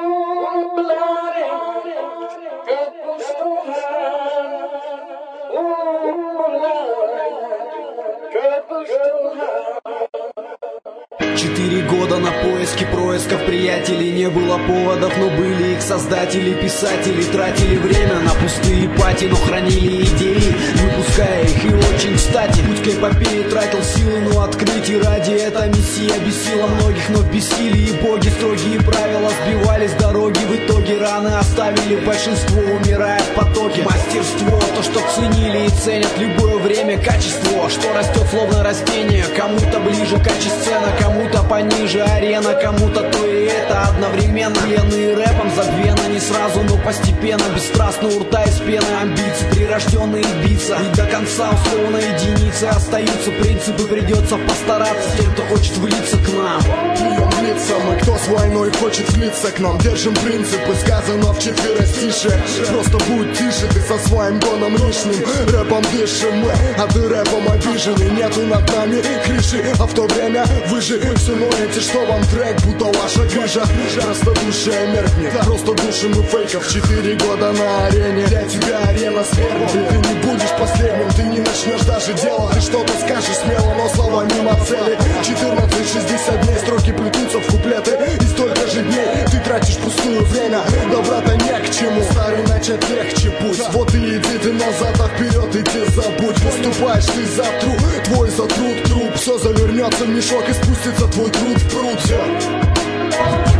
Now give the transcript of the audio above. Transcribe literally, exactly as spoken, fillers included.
Четыре года на поиске происков приятелей. Не было поводов, но были их создатели. Писатели тратили время на пустые пати, но хранили идеи, выпуская их. И очень кстати, путь к эпопее тратил силы, но открытий ради эта миссия бесила многих, но в бессилии боги строгие правила сбивали с дороги. В итоге раны оставили большинство, умирая в потоке. Мастерство, то, что ценили и ценят любое время, качество, что растет словно растение. Кому-то ближе качественно, кому-то пониже арена, кому-то то и это одновременно. Пленные рэпом забвенно, не сразу, но постепенно, бесстрастно у рта из пены амбиции, прирожденные биться. И до конца условно единицы остаются принципы, придется постараться тем, кто хочет влиться к нам. Плюем в лица мы, кто с войной хочет влиться к нам. Держим принципы, сказано в четверостише. Просто будь тише, ты со своим гоном лишним. Рэпом дышим мы, а ты рэпом обиженный. Нету над нами крыши, а в то время вы же все ноете, что вам трек, будто ваша грыжа. Простодушие меркнет, просто душим и фейков. Четыре года на арене, для тебя арена смерти. Ты не будешь последним, ты не начнешь даже дело. Ты что-то скажешь смело, но слова мимо цели. четырнадцать шестьдесят дней, строки плетутся в куплеты. И столько же дней ты тратишь пустую время. Добра-то не к чему, старый начать легче путь. Вот и иди ты назад, а вперед идти забудь. Поступаешь ты за труд, твой за труд труп. Все завернется в мешок и спустится твой труд в пруд.